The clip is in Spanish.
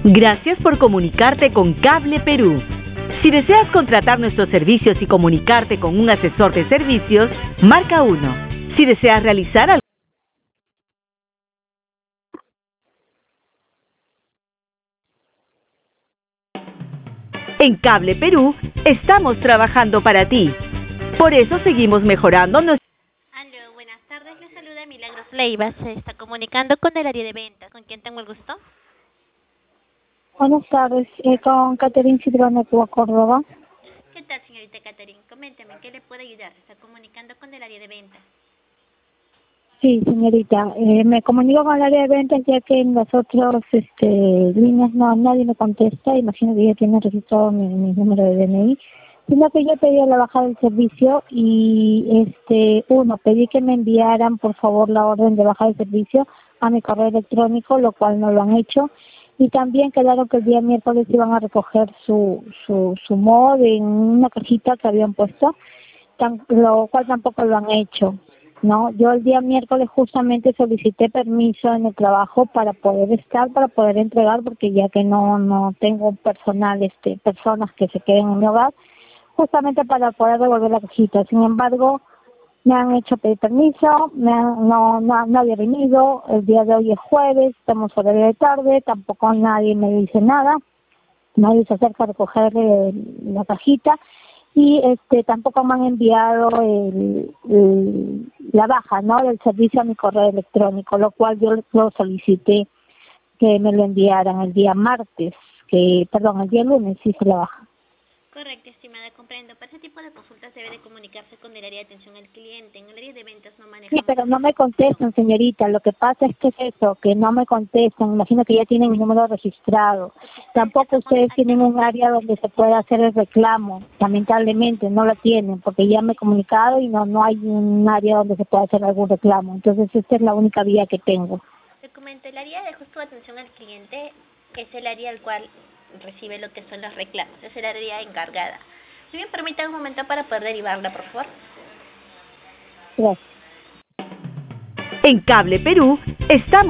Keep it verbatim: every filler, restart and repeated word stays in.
Gracias por comunicarte con Cable Perú. Si deseas contratar nuestros servicios y comunicarte con un asesor de servicios, marca uno. Si deseas realizar algo en Cable Perú, estamos trabajando para ti. Por eso seguimos mejorando nuestro... Aló, buenas tardes, le saluda Milagros Leiva, se está comunicando con el área de ventas. ¿Con quién tengo el gusto? Buenas tardes, eh, con Catherine Cibrón de Cuba, Córdoba. ¿Qué tal, señorita Catherine? Coménteme, ¿qué le puedo ayudar? Se está comunicando con el área de ventas. Sí, señorita, eh, me comunico con el área de ventas ya que en las otras este, líneas no nadie me contesta, imagino que ya tienen registrado mi, mi número de D N I, sino que yo pedí la baja del servicio y, este, uno, pedí que me enviaran por favor la orden de baja del servicio a mi correo electrónico, lo cual no lo han hecho. Y también quedaron que el día miércoles iban a recoger su, su, su mod en una cajita que habían puesto, tan, lo cual tampoco lo han hecho, ¿no? Yo el día miércoles justamente solicité permiso en el trabajo para poder estar, para poder entregar, porque ya que no, no tengo personal, este, personas que se queden en mi hogar, justamente para poder devolver la cajita. Sin embargo, me han hecho pedir permiso, me han, no, no, no había venido, el día de hoy es jueves, estamos horario de tarde, tampoco nadie me dice nada, nadie se acerca a recoger eh, la cajita y este tampoco me han enviado el, el, la baja, ¿no?, del servicio a mi correo electrónico, lo cual yo lo solicité que me lo enviaran el día martes, que perdón, el día lunes hice la baja. Correcto, estimada, comprendo. Para ese tipo de consultas debe de comunicarse con el área de atención al cliente. En el área de ventas no manejamos... Sí, pero no me contestan, señorita. Lo que pasa es que es eso, que no me contestan. Imagino que ya tienen mi número registrado. Tampoco ustedes tienen un área donde se pueda hacer el reclamo. Lamentablemente no lo tienen, porque ya me he comunicado y no no hay un área donde se pueda hacer algún reclamo. Entonces esta es la única vía que tengo. Te comento, el área de justo atención al cliente es el área al cual recibe lo que son los reclamos, es el área encargada. Si me permite un momento para poder derivarla, por favor. Gracias. En Cable Perú, estamos